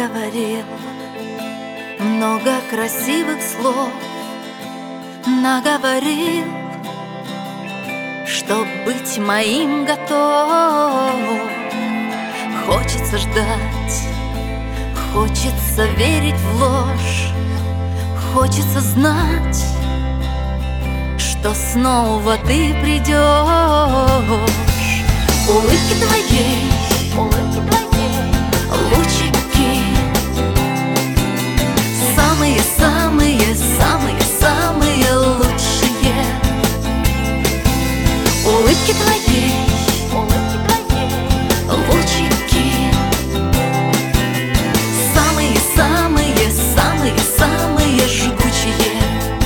наговорил много красивых слов, наговорил, чтоб быть моим готов. Хочется ждать, хочется верить в ложь, хочется знать, что снова ты придешь. Улыбки твоей, лучики, самые-самые-самые-самые лучшие. Улыбки твоей, лучики, самые-самые-самые-самые жгучие.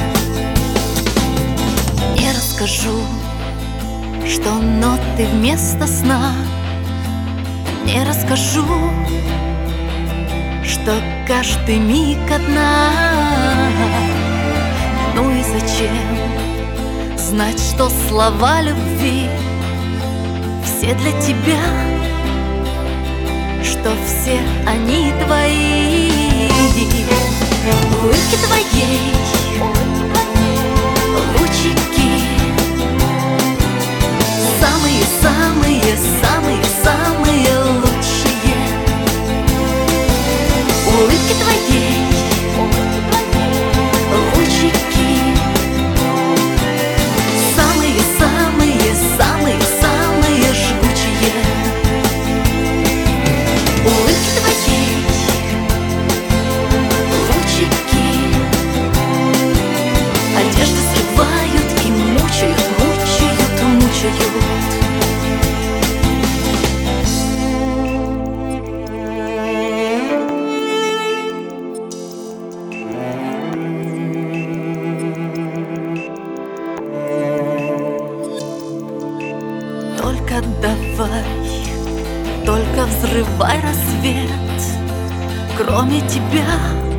Не расскажу, что ноты вместо сна, не расскажу, что каждый миг одна. Ну и зачем знать, что слова любви все для тебя, что все они твои. Улыбки твоей, лучики, самые-самые-самые-самые лучшие. Улыбки твоей, лучики, самые-самые-самые-самые жгучие. Улыбки твоей, лучики, одежды срывают и мучают, мучают, мучают. Только давай, только взрывай рассвет. Кроме тебя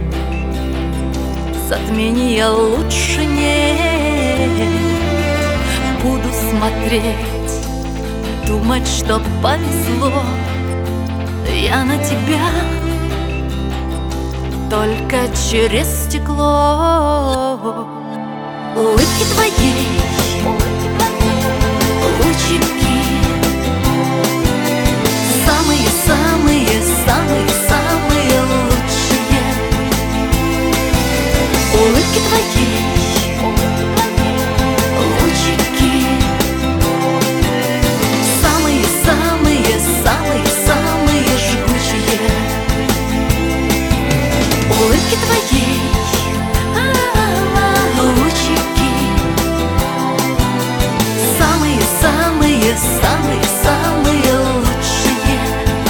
затмения лучше нет. Буду смотреть, думать, что повезло. Я на тебя только через стекло. Улыбки твоей, лучики, самые-самые-самые-самые лучшие. Улыбки твоей, лучики, самые-самые-самые-самые жгучие. Улыбки твоей, лучики, самые-самые-самые лучшие.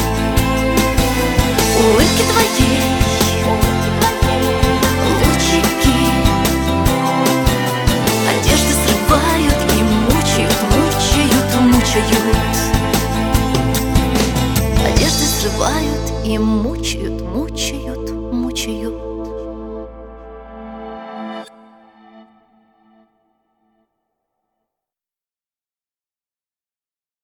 Улыбки твоей, лучики, одежды срывают и мучают, мучают, мучают. Одежды срывают и мучают, мучают, мучают.